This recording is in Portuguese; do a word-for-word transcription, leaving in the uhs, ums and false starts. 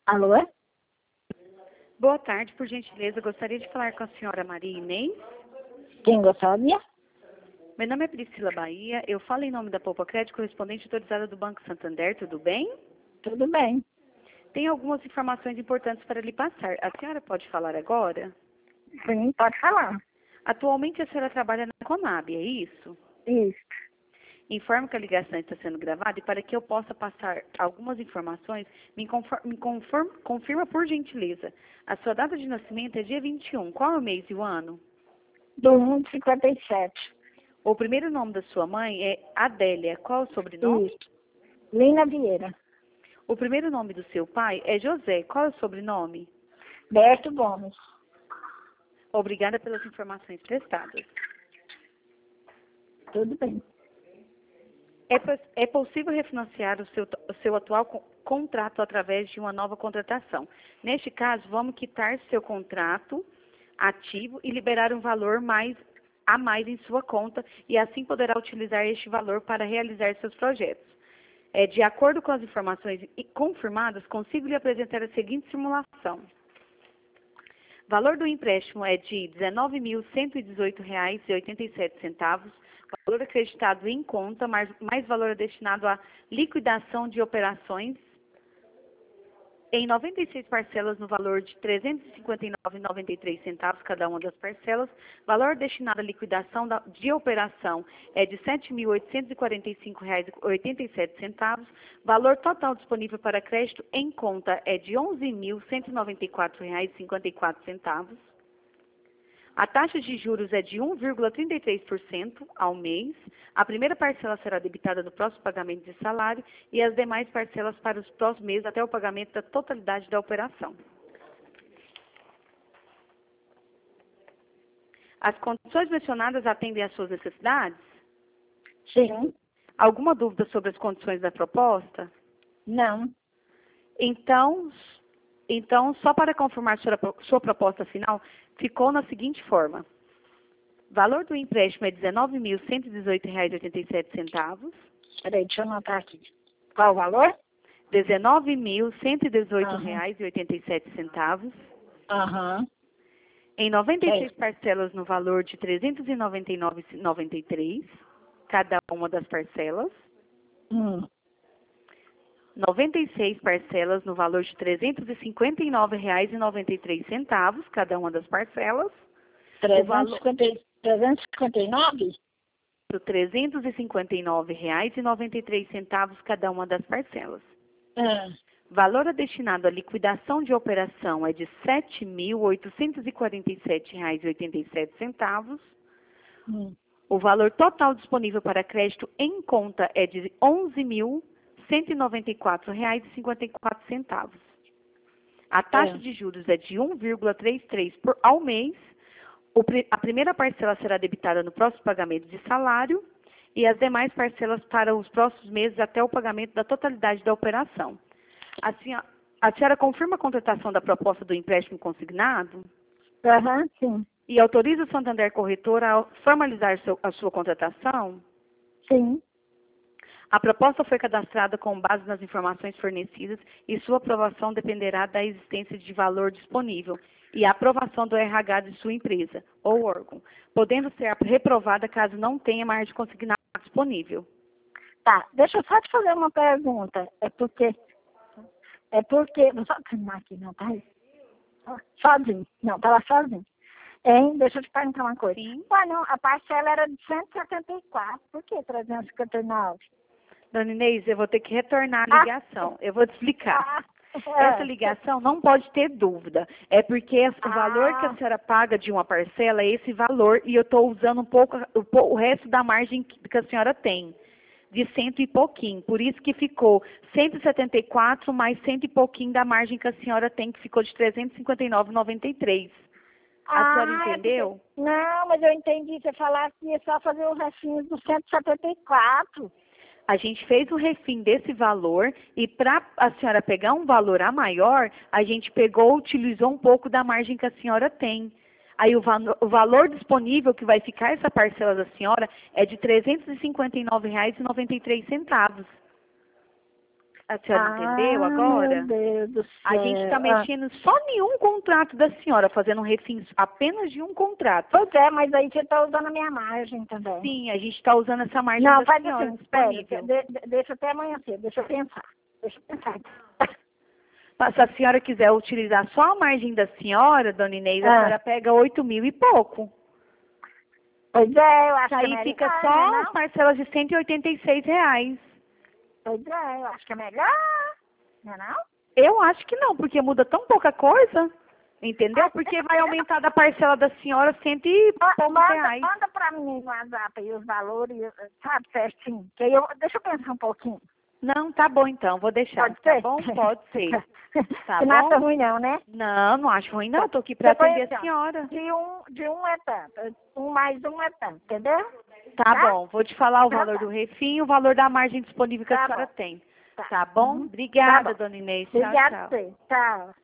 Alô? Boa tarde, por gentileza. Gostaria de falar com a senhora Maria Inês. Quem gostaria? Meu nome é Priscila Bahia. Eu falo em nome da Poupa Crédito, correspondente autorizada do Banco Santander. Tudo bem? Tudo bem. Tem algumas informações importantes para lhe passar. A senhora pode falar agora? Sim, pode falar. Atualmente a senhora trabalha na Conab, é isso? Isso. Informo que a ligação está sendo gravada e para que eu possa passar algumas informações, me, conform, me conform, confirma por gentileza. A sua data de nascimento é dia vinte e um. Qual é o mês e o ano? Do um de cinquenta e sete. O primeiro nome da sua mãe é Adélia. Qual é o sobrenome? Isso. Lina Vieira. O primeiro nome do seu pai é José. Qual é o sobrenome? Berto Gomes. Obrigada pelas informações prestadas. Tudo bem. É, é possível refinanciar o seu, o seu atual co contrato através de uma nova contratação. Neste caso, vamos quitar seu contrato ativo e liberar um valor mais, a mais em sua conta e assim poderá utilizar este valor para realizar seus projetos. É, de acordo com as informações confirmadas, consigo lhe apresentar a seguinte simulação. Valor do empréstimo é de dezenove mil cento e dezoito reais e oitenta e sete centavos, valor acreditado em conta, mais, mais valor destinado à liquidação de operações em noventa e seis parcelas no valor de trezentos e cinquenta e nove reais e noventa e três centavos cada uma das parcelas. Valor destinado à liquidação da, de operação é de sete mil oitocentos e quarenta e cinco reais e oitenta e sete centavos. Valor total disponível para crédito em conta é de onze mil cento e noventa e quatro reais e cinquenta e quatro centavos. A taxa de juros é de um vírgula trinta e três por cento ao mês. A primeira parcela será debitada no próximo pagamento de salário e as demais parcelas para os próximos meses até o pagamento da totalidade da operação. As condições mencionadas atendem às suas necessidades? Sim. Alguma dúvida sobre as condições da proposta? Não. Então, então só para confirmar sua, sua proposta final, ficou na seguinte forma. Valor do empréstimo é dezenove mil cento e dezoito reais e oitenta e sete centavos. Peraí, deixa eu anotar aqui. Qual o valor? dezenove mil cento e dezoito reais Aham. e oitenta e sete centavos. Aham. Em noventa e seis É. parcelas no valor de trezentos e noventa e nove reais e noventa e três centavos, cada uma das parcelas. Hum. noventa e seis parcelas no valor de trezentos e cinquenta e nove reais e noventa e três centavos, cada uma das parcelas. trezentos e cinquenta e nove? trezentos e cinquenta e nove reais e noventa e três centavos cada uma das parcelas. Ah. Valor destinado à liquidação de operação é de sete mil oitocentos e quarenta e sete reais e oitenta e sete centavos. Hum. O valor total disponível para crédito em conta é de onze mil cento e noventa e quatro reais e cinquenta e quatro centavos. A taxa É. de juros é de um vírgula trinta e três por cento ao mês. O, a primeira parcela será debitada no próximo pagamento de salário e as demais parcelas para os próximos meses até o pagamento da totalidade da operação. A senhora, a senhora confirma a contratação da proposta do empréstimo consignado? Aham, sim. E autoriza o Santander Corretora a formalizar seu, a sua contratação? Sim. A proposta foi cadastrada com base nas informações fornecidas e sua aprovação dependerá da existência de valor disponível e a aprovação do R H de sua empresa ou órgão, podendo ser reprovada caso não tenha margem consignada disponível. Tá, deixa eu só te fazer uma pergunta. É porque... É porque... Vou só terminar aqui, não, tá aí? Sozinho. Não, tá lá sozinho. Hein? Deixa eu te perguntar uma coisa. Sim. Ué, não, a parcela era de cento e setenta e quatro. Por que trezentos e cinquenta e nove? Dona Inês, eu vou ter que retornar a ligação. Eu vou te explicar. Ah, Essa ligação não pode ter dúvida. É porque o valor que a Ah. senhora paga de uma parcela é esse valor e eu estou usando um pouco o, o resto da margem que, que a senhora tem, de cento e pouquinho. Por isso que ficou cento e setenta e quatro mais cento e pouquinho da margem que a senhora tem, que ficou de trezentos e cinquenta e nove reais e noventa e três centavos. A senhora Ah, é entendeu? porque... Não, mas eu entendi. Você falar que ia só fazer o restinho do cento e setenta e quatro. A gente fez o refim desse valor e para a senhora pegar um valor a maior, a gente pegou, utilizou um pouco da margem que a senhora tem. Aí o, va o valor disponível que vai ficar essa parcela da senhora é de trezentos e cinquenta e nove reais e noventa e três centavos. A senhora Ah, entendeu agora? Meu Deus do céu. A gente está Ah, mexendo só em um contrato da senhora, fazendo um refins apenas de um contrato. Pois é, mas aí você está usando a minha margem também. Sim, a gente está usando essa margem Não, da faz senhora assim, espera, disponível. de- de- deixa até amanhã cedo, deixa eu pensar. Deixa eu pensar. Mas se a senhora quiser utilizar só a margem da senhora, dona Inês, a Ah. senhora pega oito mil e pouco. Pois é, eu acho que é Aí melhor, fica né, só não? as parcelas de cento e oitenta e seis reais. Pois é, eu acho que é melhor, não é não? Eu acho que não, porque muda tão pouca coisa. Entendeu? Ah, Porque vai aumentar da parcela da senhora cento e Ma- poucos Manda, reais. manda pra mim no WhatsApp aí os valores, sabe, certinho. Que aí eu, deixa eu pensar um pouquinho. Não, tá bom então, vou deixar. Pode Tá ser? bom? Pode ser. Tá Se não acha bom? ruim não, né? Não, não acho ruim não. Tô aqui pra Depois, atender assim, a ó, senhora. de um, de um é tanto, um mais um é tanto, entendeu? Tá bom, vou te falar o Tá valor bom. do refim e o valor da margem disponível que a Tá senhora bom. tem. Tá. Tá bom? Uhum. Obrigada, Tá bom. dona Inês. Tchau, Obrigada a tchau. você. Tchau.